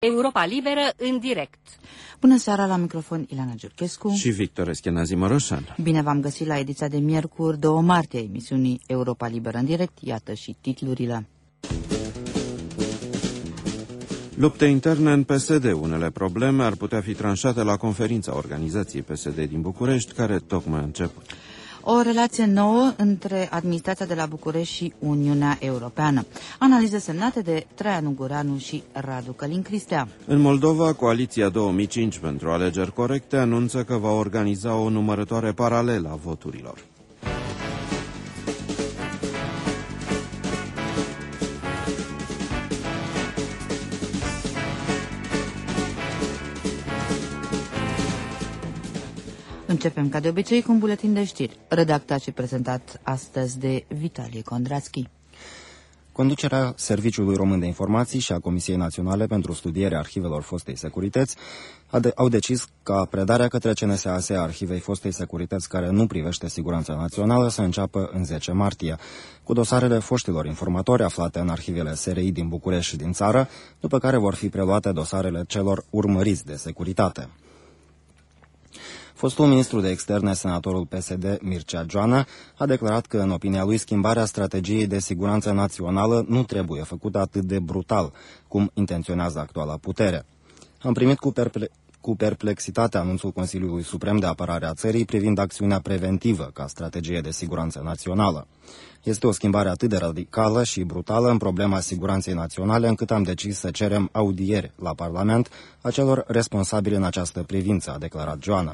Europa Liberă în direct. Bună seara, la microfon Ileana Giurchescu și Victor Eschenazi Moroșan. Bine v-am găsit la ediția de miercuri 2 martie a emisiunii Europa Liberă în direct. Iată și titlurile. Lupte interne în PSD. Unele probleme ar putea fi tranșate la conferința organizației PSD din București, care tocmai a început. O relație nouă între administrația de la București și Uniunea Europeană. Analize semnate de Traian Ungureanu și Radu Călin Cristea. În Moldova, Coaliția 2005 pentru alegeri corecte anunță că va organiza o numărătoare paralelă a voturilor. Începem ca de obicei cu un buletin de știri, redactat și prezentat astăzi de Vitalie Kondrațchi. Conducerea Serviciului Român de Informații și a Comisiei Naționale pentru Studierea Arhivelor Fostei Securități au decis ca predarea către CNSAS a Arhivei Fostei Securități care nu privește siguranța națională să înceapă în 10 martie, cu dosarele foștilor informatori aflate în arhivele SRI din București și din țară, după care vor fi preluate dosarele celor urmăriți de securitate. Fostul ministru de externe, senatorul PSD Mircea Joană, a declarat că, în opinia lui, schimbarea strategiei de siguranță națională nu trebuie făcută atât de brutal, cum intenționează actuala putere. Am primit cu perplexitate anunțul Consiliului Suprem de Apărare a țării privind acțiunea preventivă ca strategie de siguranță națională. Este o schimbare atât de radicală și brutală în problema siguranței naționale, încât am decis să cerem audieri la Parlament a celor responsabili în această privință, a declarat Joană.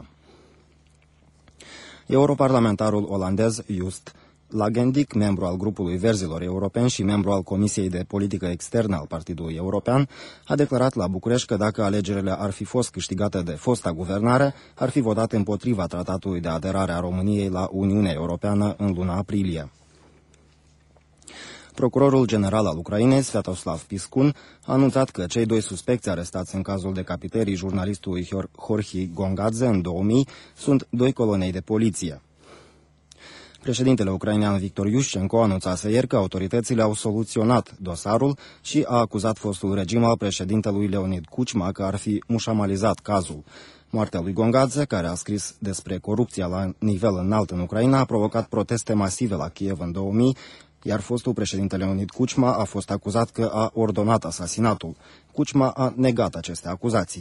Europarlamentarul olandez Joost Lagendijk, membru al grupului Verzilor Europeni și membru al Comisiei de Politică Externă al Partidului European, a declarat la București că dacă alegerile ar fi fost câștigate de fosta guvernare, ar fi votat împotriva tratatului de aderare a României la Uniunea Europeană în luna aprilie. Procurorul general al Ucrainei, Sviatoslav Piskun, a anunțat că cei 2 suspecți arestați în cazul decapitării jurnalistului Jorge Gongadze în 2000 sunt 2 colonei de poliție. Președintele ucrainean Victor Iușcenko anunțase ieri că autoritățile au soluționat dosarul și a acuzat fostul regim al președintelui Leonid Kuchma că ar fi mușamalizat cazul. Moartea lui Gongadze, care a scris despre corupția la nivel înalt în Ucraina, a provocat proteste masive la Kiev în 2000, iar fostul președinte Leonid Kuchma a fost acuzat că a ordonat asasinatul. Kuchma a negat aceste acuzații.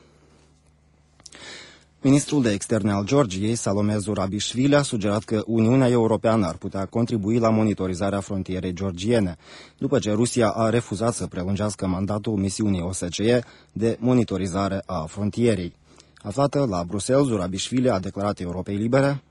Ministrul de externe al Georgiei, Salome Zurabișvili, a sugerat că Uniunea Europeană ar putea contribui la monitorizarea frontierei georgiene, după ce Rusia a refuzat să prelungească mandatul misiunii OSCE de monitorizare a frontierei. Aflată la Bruxelles, Zurabișvili a declarat Europei Libere: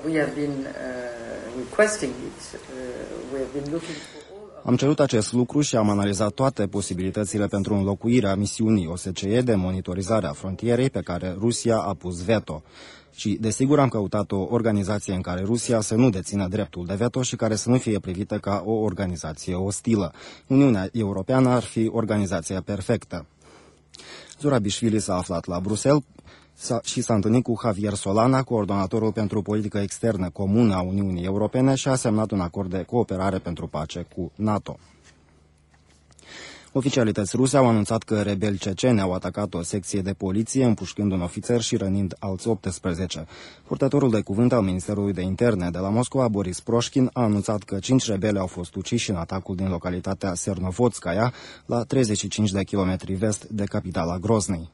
Am cerut acest lucru și am analizat toate posibilitățile pentru înlocuirea misiunii OSCE de monitorizare a frontierei pe care Rusia a pus veto. Și, desigur, am căutat o organizație în care Rusia să nu dețină dreptul de veto și care să nu fie privită ca o organizație ostilă. Uniunea Europeană ar fi organizația perfectă. Zurabișvili s-a aflat la Bruxelles și s-a întâlnit cu Javier Solana, coordonatorul pentru politică externă comună a Uniunii Europene, și a semnat un acord de cooperare pentru pace cu NATO. Oficialități ruse au anunțat că rebeli ceceni au atacat o secție de poliție, împușcând un ofițer și rănind alți 18. Purtătorul de cuvânt al Ministerului de Interne de la Moscova, Boris Proșkin, a anunțat că 5 rebeli au fost uciși în atacul din localitatea Sernovodskaya, la 35 de kilometri vest de capitala Groznei.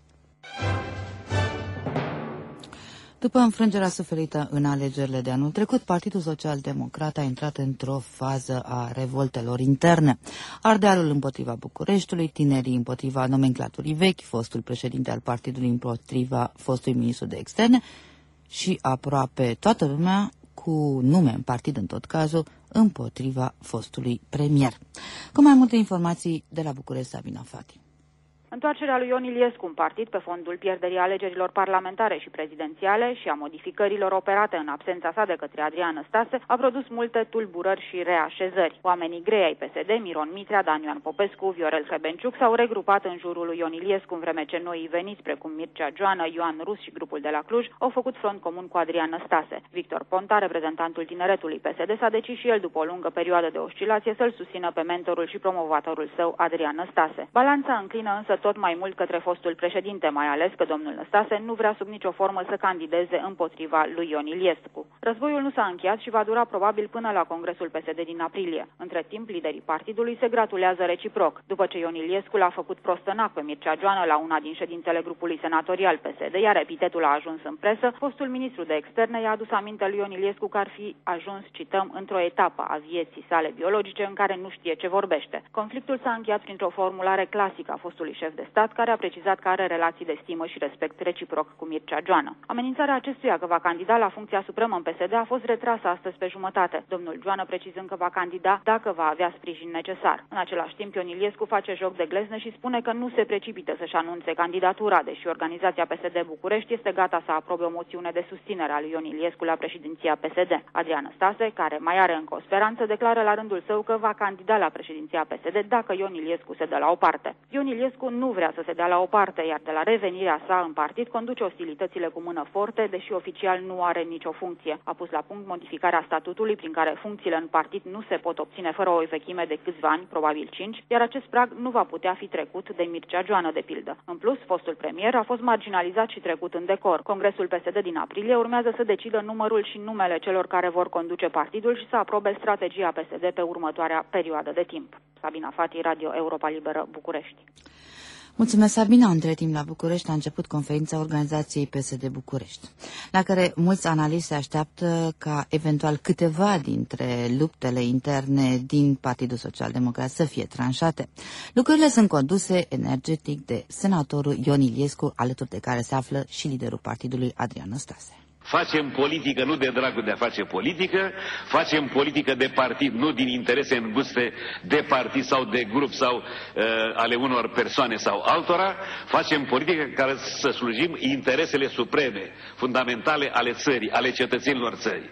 După înfrângerea suferită în alegerile de anul trecut, Partidul Social-Democrat a intrat într-o fază a revoltelor interne. Ardealul împotriva Bucureștiului, tinerii împotriva nomenclaturii vechi, fostul președinte al partidului împotriva fostului ministru de externe și aproape toată lumea cu nume în partid în tot cazul împotriva fostului premier. Cu mai multe informații de la București, Sabina Fati. Întoarcerea lui Ion Iliescu în partid pe fondul pierderii alegerilor parlamentare și prezidențiale și a modificărilor operate în absența sa de către Adrian Năstase a produs multe tulburări și reașezări. Oamenii grei ai PSD, Miron Mitrea, Dan Ioan Popescu, Viorel Hrebenciuc, s-au regrupat în jurul lui Ion Iliescu, în vreme ce noii veniți, precum Mircea Joană, Ioan Rus și grupul de la Cluj, au făcut front comun cu Adrian Năstase. Victor Ponta, reprezentantul tineretului PSD, s-a decis și el, după o lungă perioadă de oscilație, să-l susțină pe mentorul și promovatorul său, Adrian Năstase. Balanța înclină însă tot mai mult către fostul președinte, mai ales că domnul Năstase nu vrea sub nicio formă să candideze împotriva lui Ion Iliescu. Războiul nu s-a încheiat și va dura probabil până la Congresul PSD din aprilie. Între timp, liderii partidului se gratulează reciproc. După ce Ion Iliescu l-a făcut prostănac pe Mircea Joană la una din ședințele grupului senatorial PSD, iar epitetul a ajuns în presă, fostul ministru de externe i-a adus aminte lui Ion Iliescu că ar fi ajuns, cităm, într-o etapă a vieții sale biologice în care nu știe ce vorbește. Conflictul s-a încheiat printr-o formulare clasică a fostului șef de stat, care a precizat că are relații de stimă și respect reciproc cu Mircea Joană. Amenințarea acestuia că va candida la funcția supremă în PSD a fost retrasă astăzi pe jumătate, domnul Joană precizând că va candida dacă va avea sprijin necesar. În același timp, Ion Iliescu face joc de glezne și spune că nu se precipită să-și anunțe candidatura, deși organizația PSD București este gata să aprobe o moțiune de susținere a lui Ion Iliescu la președinția PSD. Adrian Năstase, care mai are încă o speranță, declară la rândul său că va candida la președinția PSD dacă Ion Iliescu se dă la o parte. Ion Iliescu nu vrea să se dea la o parte, iar de la revenirea sa în partid conduce ostilitățile cu mână forte, deși oficial nu are nicio funcție. A pus la punct modificarea statutului prin care funcțiile în partid nu se pot obține fără o vechime de câțiva ani, probabil 5, iar acest prag nu va putea fi trecut de Mircea Joană, de pildă. În plus, fostul premier a fost marginalizat și trecut în decor. Congresul PSD din aprilie urmează să decidă numărul și numele celor care vor conduce partidul și să aprobe strategia PSD pe următoarea perioadă de timp. Sabina Fati, Radio Europa Liberă, București. Mulțumesc, Sabina. Între timp, la București a început conferința organizației PSD București, la care mulți analiști se așteaptă ca eventual câteva dintre luptele interne din Partidul Social Democrat să fie tranșate. Lucrurile sunt conduse energetic de senatorul Ion Iliescu, alături de care se află și liderul partidului Adrian Năstase. Facem politică nu de dragul de a face politică, facem politică de partid, nu din interese înguste de partid sau de grup sau ale unor persoane sau altora, facem politică care să slujim interesele supreme, fundamentale ale țării, ale cetățenilor țării.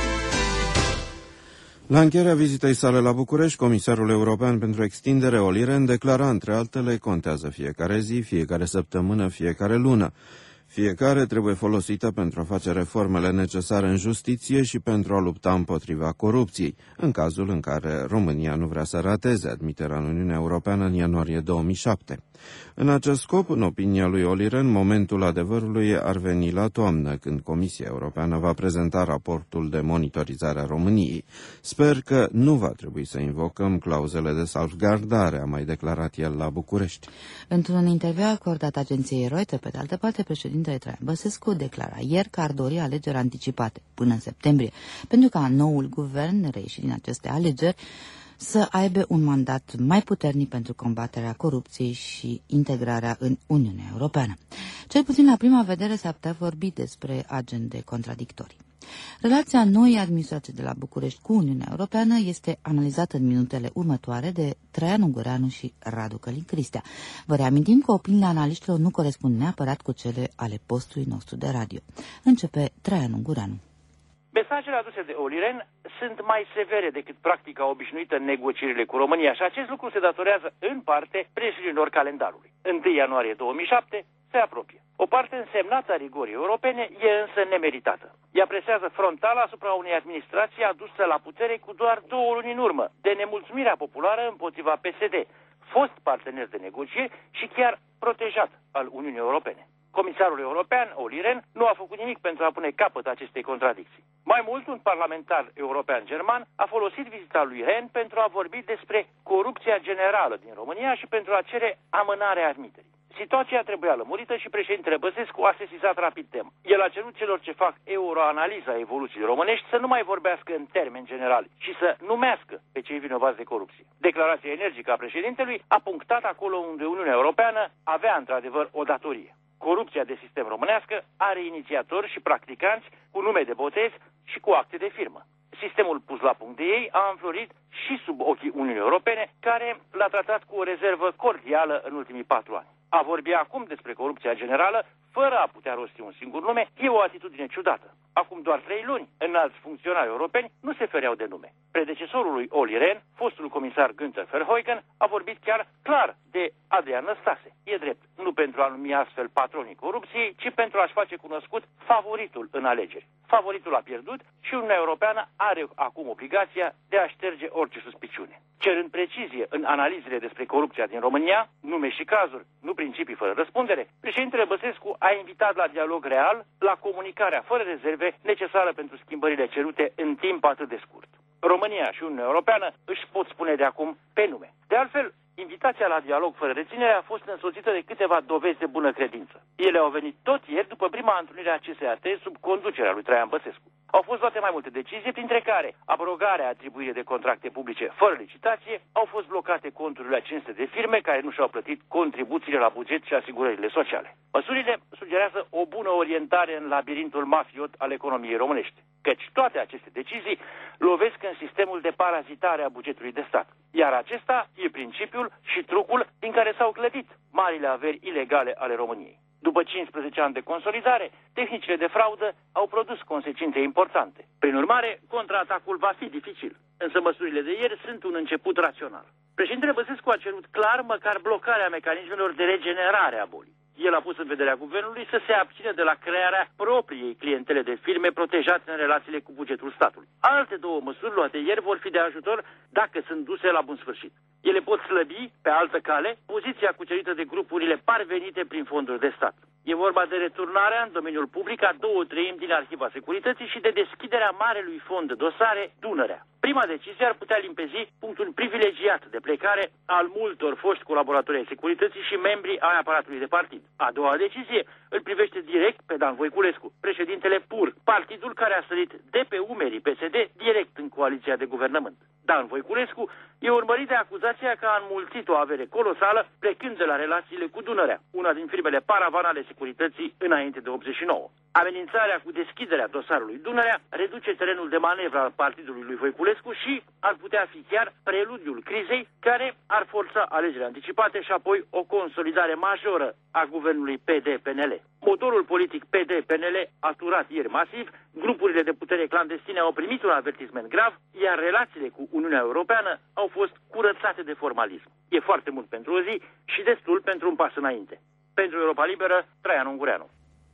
La încheierea vizitei sale la București, Comisarul European pentru Extindere Olli Rehn declara, între altele, contează fiecare zi, fiecare săptămână, fiecare lună. Fiecare trebuie folosită pentru a face reformele necesare în justiție și pentru a lupta împotriva corupției, în cazul în care România nu vrea să rateze admiterea în Uniunea Europeană în ianuarie 2007. În acest scop, în opinia lui Olli Rehn, momentul adevărului ar veni la toamnă, când Comisia Europeană va prezenta raportul de monitorizare a României. Sper că nu va trebui să invocăm clauzele de salvgardare, a mai declarat el la București. Într-un interviu acordat agenției Reuters, pe de altă parte, președintele Traian Băsescu declara ieri că ar dori alegeri anticipate până în septembrie, pentru ca noul guvern, reieșit din aceste alegeri, să aibă un mandat mai puternic pentru combaterea corupției și integrarea în Uniunea Europeană. Cel puțin la prima vedere s-ar putea vorbi despre agende contradictorii. Relația noii administrații de la București cu Uniunea Europeană este analizată în minutele următoare de Traian Ungureanu și Radu Călin Cristea. Vă reamintim că opiniile analiștilor nu corespund neapărat cu cele ale postului nostru de radio. Începe Traian Ungureanu. Mesajele aduse de Olli Rehn sunt mai severe decât practica obișnuită în negocierile cu România și acest lucru se datorează în parte presiunilor calendarului. 1 ianuarie 2007 se apropie. O parte însemnată a rigorii europene e însă nemeritată. Ea presează frontal asupra unei administrații adusă la putere cu doar 2 luni în urmă, de nemulțumirea populară împotriva PSD, fost partener de negocieri și chiar protejat al Uniunii Europene. Comisarul european, Olli Rehn, nu a făcut nimic pentru a pune capăt acestei contradicții. Mai mult, un parlamentar european-german a folosit vizita lui Rehn pentru a vorbi despre corupția generală din România și pentru a cere amânarea admiterii. Situația trebuia lămurită și președintele Băsescu a sesizat rapid tema. El a cerut celor ce fac euroanaliza evoluției românești să nu mai vorbească în termeni generali și să numească pe cei vinovați de corupție. Declarația energică a președintelui a punctat acolo unde Uniunea Europeană avea într-adevăr o datorie. Corupția de sistem românească are inițiatori și practicanți cu nume de botez și cu acte de firmă. Sistemul pus la punct de ei a înflorit și sub ochii Uniunii Europene, care l-a tratat cu o rezervă cordială în ultimii 4 ani. A vorbi acum despre corupția generală, fără a putea rosti un singur nume, e o atitudine ciudată. Acum doar 3 luni, înalți funcționari europeni nu se fereau de nume. Predecesorul lui Olli Rehn, fostul comisar Günther Verheugen, a vorbit chiar clar de Adrian Năstase. E drept, nu pentru a numi astfel patronii corupției, ci pentru a-și face cunoscut favoritul în alegeri. Favoritul a pierdut și Uniunea Europeană are acum obligația de a șterge orice suspiciune. cerând precizie în analizele despre corupția din România, nume și cazuri, nu principii fără răspundere, președintele Băsescu a invitat la dialog real, la comunicarea fără rezerve necesară pentru schimbările cerute în timp atât de scurt. România și Uniunea Europeană își pot spune de acum pe nume. De altfel, invitația la dialog fără reținere a fost însoțită de câteva dovezi de bună credință. Ele au venit tot ieri după prima întrunire a CSAT sub conducerea lui Traian Băsescu. Au fost luate mai multe decizii, printre care abrogarea atribuirii de contracte publice fără licitație, au fost blocate conturile a 500 de firme care nu și-au plătit contribuțiile la buget și asigurările sociale. Măsurile sugerează o bună orientare în labirintul mafiot al economiei românești, căci toate aceste decizii lovesc în sistemul de parazitare a bugetului de stat. Iar acesta e principiul și trucul din care s-au clădit marile averi ilegale ale României. După 15 ani de consolidare, tehnicile de fraudă au produs consecințe importante. Prin urmare, contraatacul va fi dificil, însă măsurile de ieri sunt un început rațional. Președintele Băsescu a cerut clar măcar blocarea mecanismelor de regenerare a bolii. El a pus în vederea guvernului să se abțină de la crearea propriei clientele de firme protejate în relațiile cu bugetul statului. Alte două măsuri luate ieri vor fi de ajutor dacă sunt duse la bun sfârșit. Ele pot slăbi, pe altă cale, poziția cucerită de grupurile parvenite prin fonduri de stat. E vorba de returnarea în domeniul public a 2/3 din Arhiva Securității și de deschiderea marelui fond de dosare Dunărea. Prima decizie ar putea limpezi punctul privilegiat de plecare al multor foști colaboratori ai securității și membri ai aparatului de partid. A doua decizie îl privește direct pe Dan Voiculescu, președintele PUR, partidul care a sărit de pe umerii PSD direct în coaliția de guvernământ. Dan Voiculescu e urmărit de acuzația că a înmulțit o avere colosală plecând de la relațiile cu Dunărea, una din firmele paravan ale securității înainte de 89. Amenințarea cu deschiderea dosarului Dunărea reduce terenul de manevră al partidului lui Voiculescu și ar putea fi chiar preludiul crizei care ar forța alegerile anticipate și apoi o consolidare majoră a guvernului PD-PNL. Motorul politic PD-PNL a turat ieri masiv, grupurile de putere clandestine au primit un avertisment grav, iar relațiile cu Uniunea Europeană au fost curățate de formalism. E foarte mult pentru o zi și destul pentru un pas înainte. Pentru Europa Liberă, Traian Ungureanu.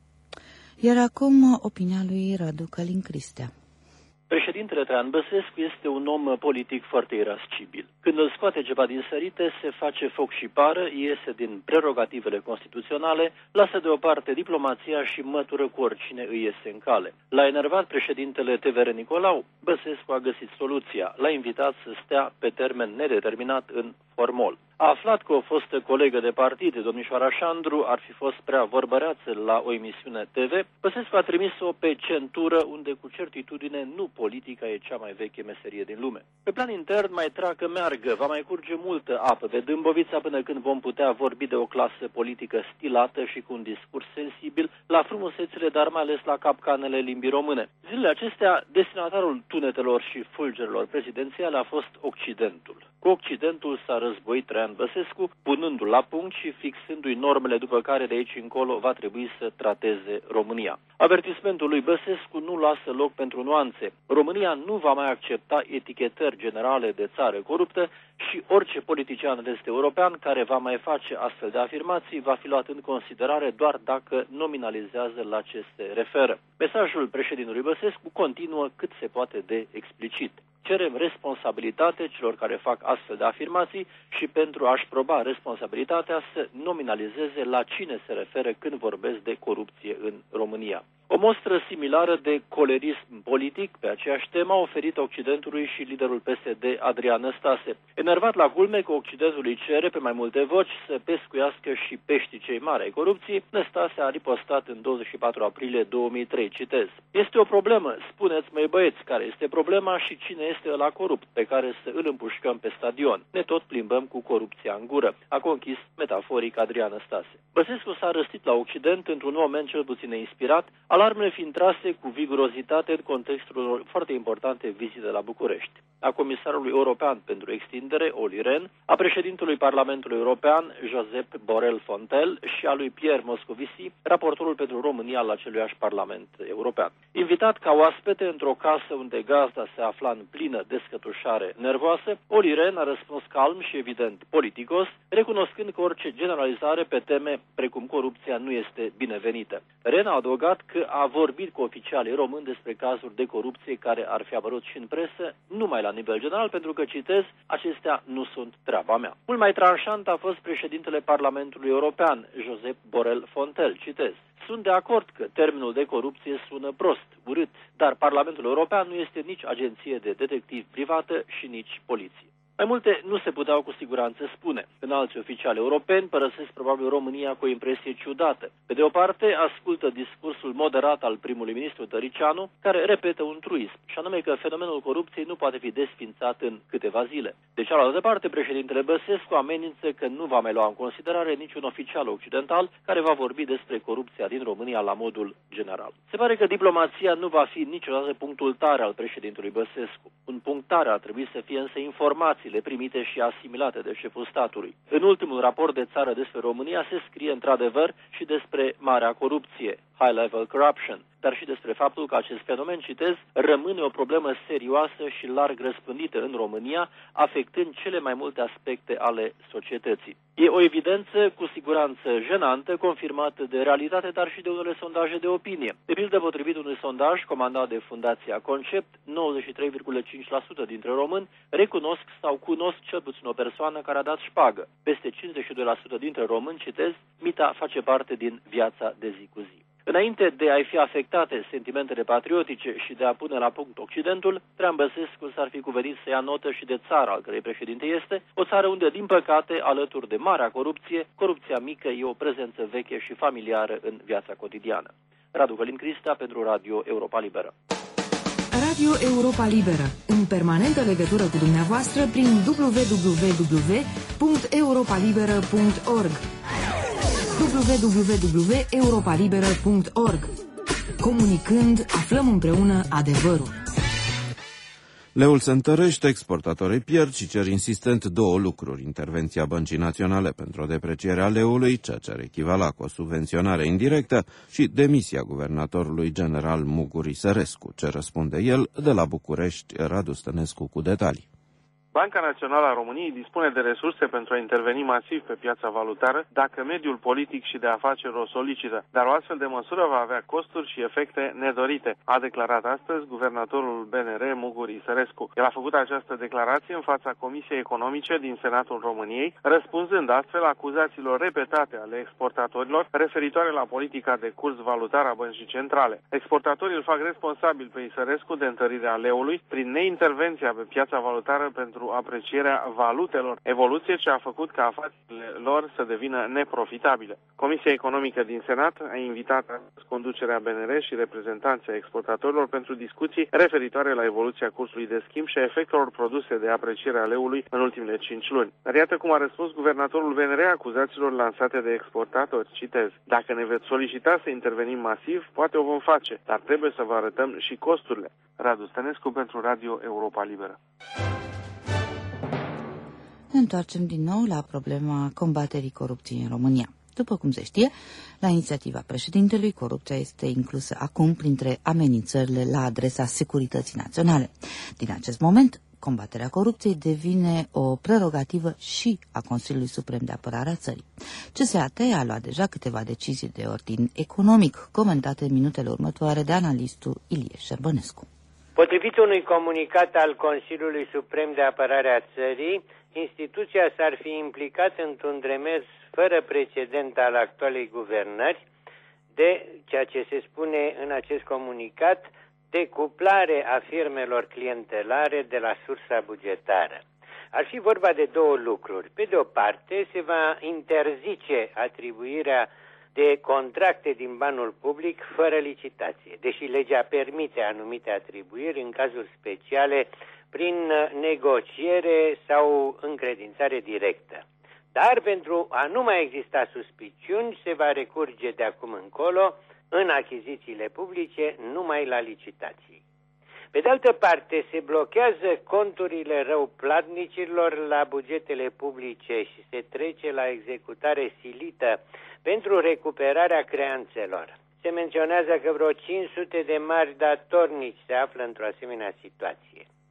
Iar acum opinia lui Radu Călin Cristea. Președintele Traian Băsescu este un om politic foarte irascibil. Când îl scoate ceva din sărite, se face foc și pară, iese din prerogativele constituționale, lasă deoparte diplomația și mătură cu oricine îi iese în cale. L-a enervat președintele TVR Nicolau, Băsescu a găsit soluția. L-a invitat să stea pe termen nedeterminat în formol. A aflat că o fostă colegă de partid, domnișoara Șandru, ar fi fost prea vorbăreață la o emisiune TV. Băsescu a trimis-o pe centură, unde cu certitudine nu politica e cea mai veche meserie din lume. Pe plan intern mai treacă meargă, va mai curge multă apă pe Dâmbovița până când vom putea vorbi de o clasă politică stilată și cu un discurs sensibil la frumusețile, dar mai ales la capcanele limbii române. Zilele acestea, destinatarul tunetelor și fulgerelor prezidențiale a fost Occidentul. Cu Occidentul s-a războit Traian Băsescu, punându-l la punct și fixându-i normele după care de aici încolo va trebui să trateze România. Avertismentul lui Băsescu nu lasă loc pentru nuanțe. România nu va mai accepta etichetări generale de țară coruptă și orice politician est-european care va mai face astfel de afirmații va fi luat în considerare doar dacă nominalizează la ce se referă. Mesajul președintelui Băsescu continuă cât se poate de explicit. Cerem responsabilitate celor care fac astfel de afirmații și pentru a-și proba responsabilitatea să nominalizeze la cine se referă când vorbesc de corupție în România. O mostră similară de colerism politic pe aceeași temă a oferit Occidentului și liderul PSD Adrian Năstase. Enervat la culme că Occidentul îi cere pe mai multe voci să pescuiască și peștii cei mari ai corupției, Năstase a ripostat în 24 aprilie 2003, citez: "Este o problemă, spuneți măi băieți, care este problema și cine este ăla corupt pe care să îl împușcăm pe stadion. Ne tot plimbăm cu corupția în gură", a conchis metaforic Adrian Năstase. Băsescu s-a răstit la Occident într-un moment cel puțin inspirat, alarmele fiind trase cu vigurozitate în contextul foarte importante vizite la București. A comisarului european pentru extindere, Olli Rehn, a președintelui Parlamentului European, Josep Borrell Fontel, și a lui Pierre Moscovici, raportorul pentru România al aceluiași Parlament European. Invitat ca oaspete într-o casă unde gazda se afla în plin plină descătușare nervoasă, Olli Rehn a răspuns calm și evident politicos, recunoscând că orice generalizare pe teme precum corupția nu este binevenită. Rehn a adăugat că a vorbit cu oficialii români despre cazuri de corupție care ar fi apărut și în presă, numai la nivel general, pentru că, citez, acestea nu sunt treaba mea. Mult mai tranșant a fost președintele Parlamentului European, Josep Borrell Fontelles, citez. Sunt de acord că termenul de corupție sună prost, urât, dar Parlamentul European nu este nici agenție de detectiv privată și nici poliție. Mai multe nu se puteau cu siguranță spune. Înalți oficiali europeni părăsesc probabil România cu o impresie ciudată. Pe de o parte, ascultă discursul moderat al primului ministru Tăricianu, care repetă un truism, și anume că fenomenul corupției nu poate fi desființat în câteva zile. De cealaltă parte, președintele Băsescu amenință că nu va mai lua în considerare niciun oficial occidental care va vorbi despre corupția din România la modul general. Se pare că diplomația nu va fi niciodată punctul tare al președintelui Băsescu. Un punct tare ar trebui să fie însă informații primite și asimilate de șeful statului. În ultimul raport de țară despre România se scrie într-adevăr și despre marea corupție, high level corruption, dar și despre faptul că acest fenomen, citez, rămâne o problemă serioasă și larg răspândită în România, afectând cele mai multe aspecte ale societății. E o evidență cu siguranță jenantă, confirmată de realitate, dar și de unele sondaje de opinie. De pildă, potrivit unui sondaj comandat de Fundația Concept, 93,5% dintre români recunosc sau cunosc cel puțin o persoană care a dat șpagă. Peste 52% dintre români, citez, mita face parte din viața de zi cu zi. Înainte de a-i fi afectate sentimentele patriotice și de a pune la punct Occidentul, Traian Băsescu s-ar fi cuvenit să ia notă și de țara al cărei președinte este, o țară unde, din păcate, alături de marea corupție, corupția mică e o prezență veche și familiară în viața cotidiană. Radu Călin Crista pentru Radio Europa Liberă. Radio Europa Liberă, în permanentă legătură cu dumneavoastră prin www.europalibera.org www.europalibera.org. Comunicând, aflăm împreună adevărul. Leul se întărește, exportatorii pierd și cer insistent două lucruri: intervenția Băncii Naționale pentru deprecierea leului, ceea ce ar echivala cu o subvenționare indirectă, și demisia guvernatorului general Muguri Sărescu. Ce răspunde el? De la București, Radu Stănescu cu detalii. Banca Națională a României dispune de resurse pentru a interveni masiv pe piața valutară dacă mediul politic și de afaceri o solicită, dar o astfel de măsură va avea costuri și efecte nedorite, a declarat astăzi guvernatorul BNR Muguri Sărescu. El a făcut această declarație în fața Comisiei Economice din Senatul României, răspunzând astfel acuzațiilor repetate ale exportatorilor referitoare la politica de curs valutar a Băncii Centrale. Exportatorii îl fac responsabil pe Sărescu de întărirea leului prin neintervenția pe piața valutară pentru aprecierea valutelor, evoluție ce a făcut ca afacerile lor să devină neprofitabile. Comisia Economică din Senat a invitat conducerea BNR și reprezentanții exportatorilor pentru discuții referitoare la evoluția cursului de schimb și a efectelor produse de apreciere a leului în ultimele 5 luni. Dar iată cum a răspuns guvernatorul BNR acuzațiilor lansate de exportatori. Citez: dacă ne veți solicita să intervenim masiv, poate o vom face, dar trebuie să vă arătăm și costurile. Radu Stănescu pentru Radio Europa Liberă. Ne întoarcem din nou la problema combaterii corupției în România. După cum se știe, la inițiativa președintelui, corupția este inclusă acum printre amenințările la adresa securității naționale. Din acest moment, combaterea corupției devine o prerogativă și a Consiliului Suprem de Apărare a țării. CSAT a luat deja câteva decizii de ordin economic, comentate în minutele următoare de analistul Ilie Șerbănescu. Potrivit unui comunicat al Consiliului Suprem de Apărare a țării, instituția s-ar fi implicat într-un demers fără precedent al actualei guvernări de, ceea ce se spune în acest comunicat, decuplare a firmelor clientelare de la sursa bugetară. Ar fi vorba de două lucruri. Pe de o parte, se va interzice atribuirea de contracte din banul public fără licitație, deși legea permite anumite atribuiri în cazuri speciale prin negociere sau încredințare directă. Dar pentru a nu mai exista suspiciuni, se va recurge de acum încolo în achizițiile publice numai la licitații. Pe de altă parte, se blochează conturile răuplatnicilor la bugetele publice și se trece la executare silită pentru recuperarea creanțelor. Se menționează că vreo 500 de mari datornici se află într-o asemenea situație.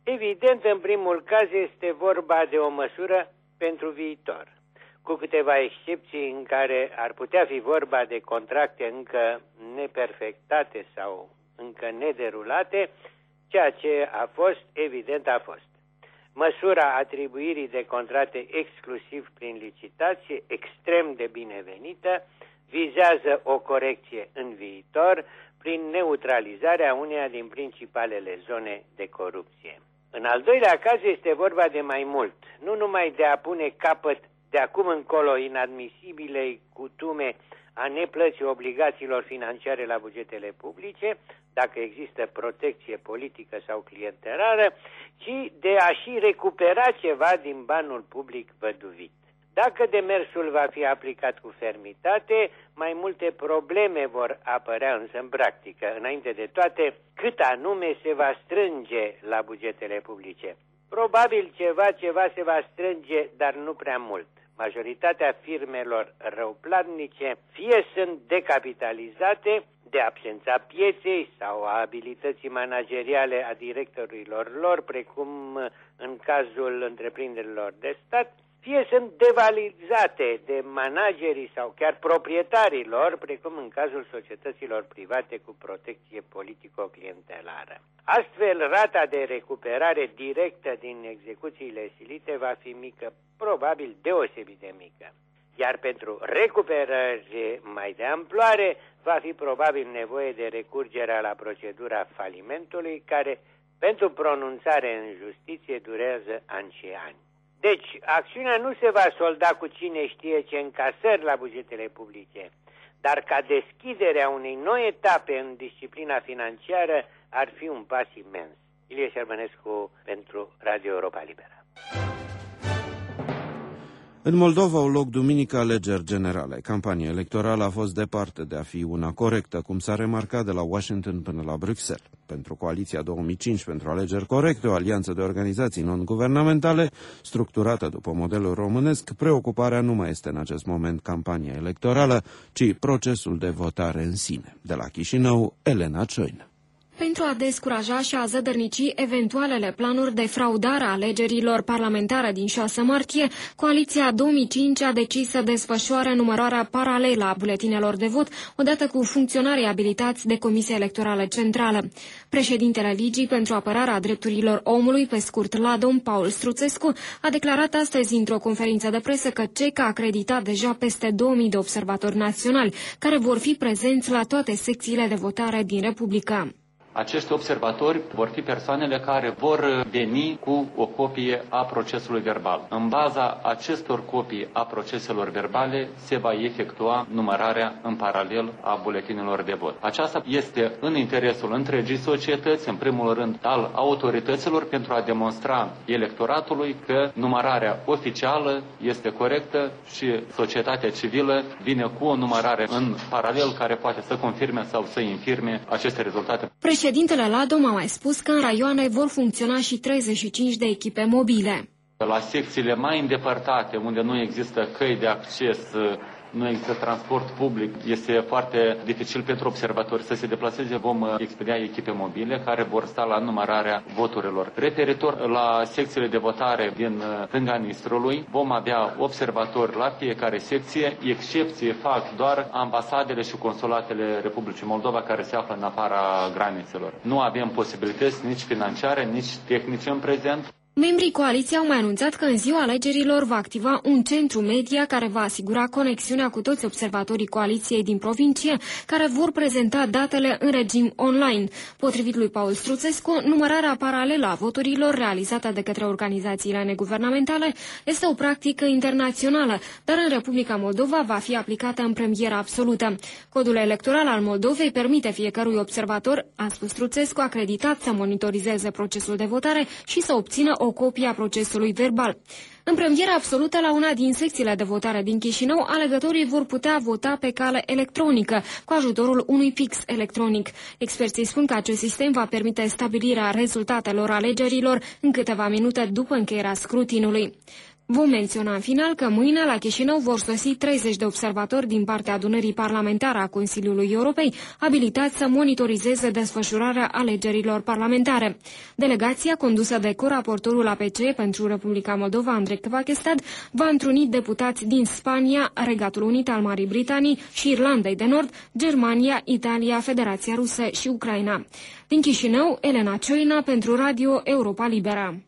Evident, în primul caz este vorba de o măsură pentru viitor, cu câteva excepții în care ar putea fi vorba de contracte încă neperfectate sau încă nederulate, ceea ce a fost, evident a fost. Măsura atribuirii de contracte exclusiv prin licitație, extrem de binevenită, vizează o corecție în viitor prin neutralizarea uneia din principalele zone de corupție. În al doilea caz este vorba de mai mult, nu numai de a pune capăt de acum încolo inadmisibilei cutume a neplății obligațiilor financiare la bugetele publice, dacă există protecție politică sau clientelară, ci de a și recupera ceva din banul public văduvit. Dacă demersul va fi aplicat cu fermitate, mai multe probleme vor apărea însă în practică. Înainte de toate, cât anume se va strânge la bugetele publice. Probabil ceva se va strânge, dar nu prea mult. Majoritatea firmelor răuplatnice fie sunt decapitalizate de absența pieței sau a abilității manageriale a directorilor lor, precum în cazul întreprinderilor de stat, fie sunt devalizate de managerii sau chiar proprietarii lor, precum în cazul societăților private cu protecție politico-clientelară. Astfel, rata de recuperare directă din execuțiile silite va fi mică, probabil deosebit de mică. Iar pentru recuperări mai de amploare va fi probabil nevoie de recurgerea la procedura falimentului, care pentru pronunțare în justiție durează ani și ani. Deci, acțiunea nu se va solda cu cine știe ce încasări la bugetele publice, dar ca deschiderea unei noi etape în disciplina financiară ar fi un pas imens. Ilie Șerbănescu pentru Radio Europa Liberă. În Moldova au loc duminică alegeri generale. Campania electorală a fost departe de a fi una corectă, cum s-a remarcat de la Washington până la Bruxelles. Pentru Coaliția 2005 pentru alegeri corecte, o alianță de organizații non-guvernamentale, structurată după modelul românesc, preocuparea nu mai este în acest moment campania electorală, ci procesul de votare în sine. De la Chișinău, Elena Cioină. Pentru a descuraja și a zădărnici eventualele planuri de fraudare a alegerilor parlamentare din 6 martie, Coaliția 2005 a decis să desfășoare numărarea paralelă a buletinelor de vot, odată cu funcționarii abilitați de Comisia Electorală Centrală. Președintele Ligii pentru apărarea drepturilor omului, pe scurt LADOM, Paul Struțescu, a declarat astăzi într-o conferință de presă că CEC a acreditat deja peste 2000 de observatori naționali, care vor fi prezenți la toate secțiile de votare din Republică. Acești observatori vor fi persoanele care vor veni cu o copie a procesului verbal. În baza acestor copii a proceselor verbale se va efectua numărarea în paralel a buletinelor de vot. Aceasta este în interesul întregii societăți, în primul rând al autorităților, pentru a demonstra electoratului că numărarea oficială este corectă și societatea civilă vine cu o numărare în paralel care poate să confirme sau să infirme aceste rezultate. Președintele LADOM a mai spus că în raioane vor funcționa și 35 de echipe mobile. La secțiile mai îndepărtate, unde nu există căi de acces, nu există transport public, este foarte dificil pentru observatori să se deplaseze. Vom expedia echipe mobile care vor sta la numărarea voturilor. Referitor la secțiile de votare din stânga Nistrului, vom avea observatori la fiecare secție. Excepție fac doar ambasadele și consulatele Republicii Moldova care se află în afara granițelor. Nu avem posibilități nici financiare, nici tehnice în prezent. Membrii coaliției au mai anunțat că în ziua alegerilor va activa un centru media care va asigura conexiunea cu toți observatorii coaliției din provincie, care vor prezenta datele în regim online. Potrivit lui Paul Struțescu, numărarea paralelă a voturilor realizată de către organizațiile neguvernamentale este o practică internațională, dar în Republica Moldova va fi aplicată în premieră absolută. Codul electoral al Moldovei permite fiecărui observator, a spus Struțescu, acreditat să monitorizeze procesul de votare și să obțină o copie a procesului verbal. În premieră absolută, la una din secțiile de votare din Chișinău, alegătorii vor putea vota pe cale electronică, cu ajutorul unui fix electronic. Experții spun că acest sistem va permite stabilirea rezultatelor alegerilor în câteva minute după încheierea scrutinului. Vom menționa în final că mâine la Chișinău vor sosi 30 de observatori din partea adunării parlamentare a Consiliului Europei, abilitați să monitorizeze desfășurarea alegerilor parlamentare. Delegația, condusă de coraportorul APC pentru Republica Moldova, Andrei Kvakestad, va întruni deputați din Spania, Regatul Unit al Marii Britanii și Irlandei de Nord, Germania, Italia, Federația Rusă și Ucraina. Din Chișinău, Elena Cioina pentru Radio Europa Liberă.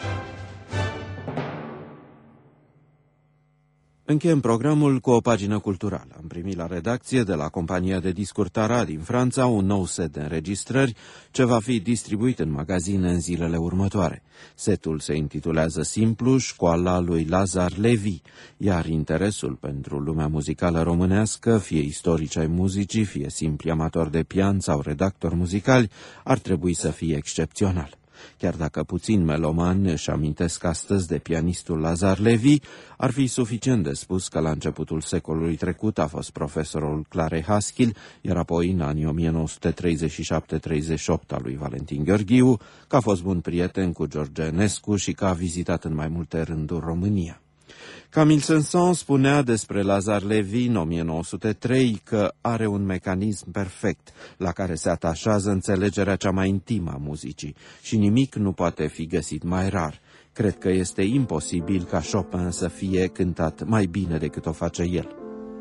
Încheiem programul cu o pagină culturală. Am primit la redacție de la compania de discuri Tara din Franța un nou set de înregistrări ce va fi distribuit în magazine în zilele următoare. Setul se intitulează simplu Școala lui Lazar Levi, iar interesul pentru lumea muzicală românească, fie istorici ai muzicii, fie simpli amatori de pian sau redactori muzicali, ar trebui să fie excepțional. Chiar dacă puțin melomani își amintesc astăzi de pianistul Lazar Levi, ar fi suficient de spus că la începutul secolului trecut a fost profesorul Clarei Haskil, iar apoi în anii 1937-38 al lui Valentin Gheorghiu, că a fost bun prieten cu George Enescu și că a vizitat în mai multe rânduri România. Camille Saint-Saëns spunea despre Lazar Levi în 1903 că are un mecanism perfect la care se atașează înțelegerea cea mai intimă a muzicii și nimic nu poate fi găsit mai rar. Cred că este imposibil ca Chopin să fie cântat mai bine decât o face el.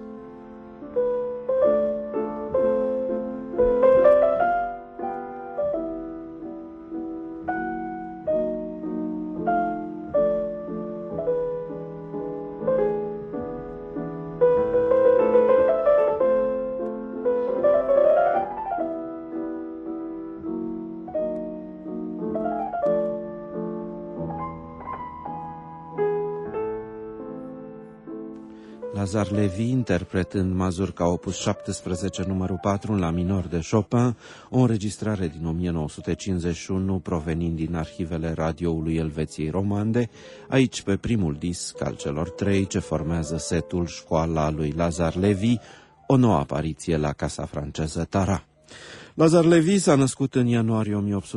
Lazar Levi interpretând Mazurca opus 17 numărul 4 la minor de Chopin, o înregistrare din 1951 provenind din arhivele radioului Elveției Romande, aici pe primul disc al celor 3 ce formează setul Școala lui Lazar Levi, o nouă apariție la casa franceză Tara. Lazar Levi s-a născut în ianuarie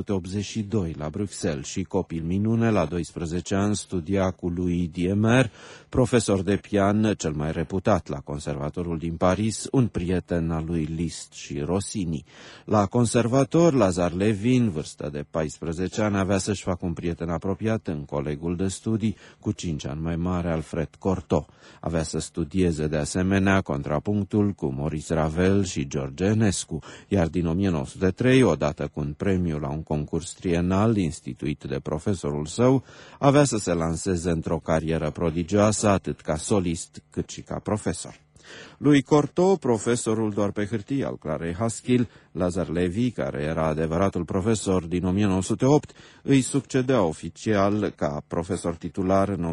1882 la Bruxelles și copil minune, la 12 ani studia cu Louis Diemer, profesor de pian cel mai reputat la conservatorul din Paris, un prieten al lui Liszt și Rossini. La conservator, Lazar Levi, în vârstă de 14 ani, avea să-și facă un prieten apropiat în colegul de studii, cu 5 ani mai mare, Alfred Cortot. Avea să studieze de asemenea contrapunctul cu Maurice Ravel și George Enescu, iar din 1903, odată cu un premiu la un concurs trienal instituit de profesorul său, avea să se lanseze într-o carieră prodigioasă, atât ca solist cât și ca profesor. Lui Cortot, profesorul doar pe hârtie al Clarei Haskil, Lazar Levi, care era adevăratul profesor din 1908, îi succedea oficial ca profesor titular în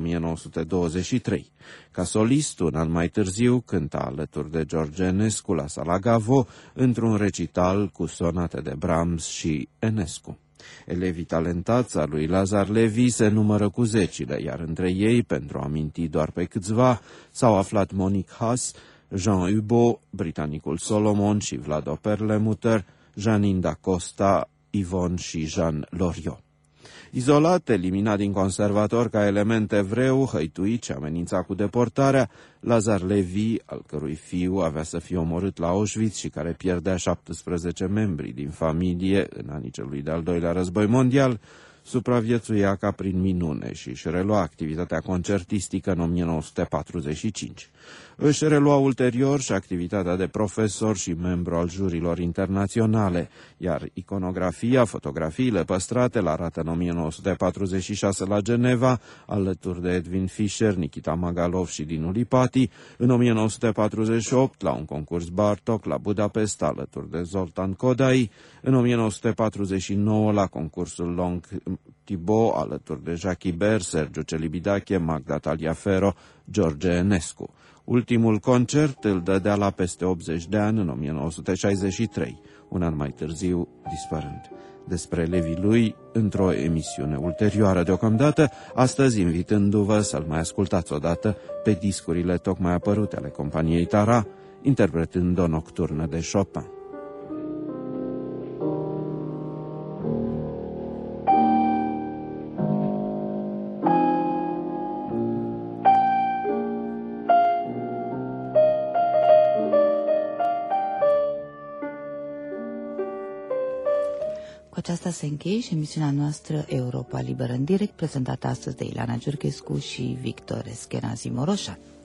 1923. Ca solist, un an mai târziu, cânta alături de George Enescu la Sala Gavo, într-un recital cu sonate de Brahms și Enescu. Elevii talentați a lui Lazar Levi se numără cu zecile, iar între ei, pentru a aminti doar pe câțiva, s-au aflat Monique Haas, Jean Hubo, britanicul Solomon și Vlado Perlemuter, Janine da Costa, Yvonne și Jean Loriot. Izolat, eliminat din conservator ca element evreu, hăituit și amenințat cu deportarea, Lazar Levi, al cărui fiu avea să fie omorât la Auschwitz și care pierdea 17 membri din familie în anii celui de-al doilea război mondial, supraviețuia ca prin minune și își relua activitatea concertistică în 1945. Își relua ulterior și activitatea de profesor și membru al jurilor internaționale, iar iconografia, fotografiile păstrate la arată în 1946 la Geneva, alături de Edwin Fischer, Nikita Magalov și Dinu Lipati, în 1948 la un concurs Bartok la Budapesta, alături de Zoltan Kodai, în 1949 la concursul Long Thibaut, alături de Jacques Ibert, Sergiu Celibidache, Magda Taliaferro, George Enescu. Ultimul concert îl dădea la peste 80 de ani, în 1963, un an mai târziu dispărând. Despre Levi lui, într-o emisiune ulterioară deocamdată, astăzi invitându-vă să-l mai ascultați odată pe discurile tocmai apărute ale companiei Tara, interpretând o nocturnă de Chopin. Cu aceasta se încheie și emisiunea noastră Europa Liberă în direct, prezentată astăzi de Ileana Giurchescu și Victor Eschenazi Moroșan.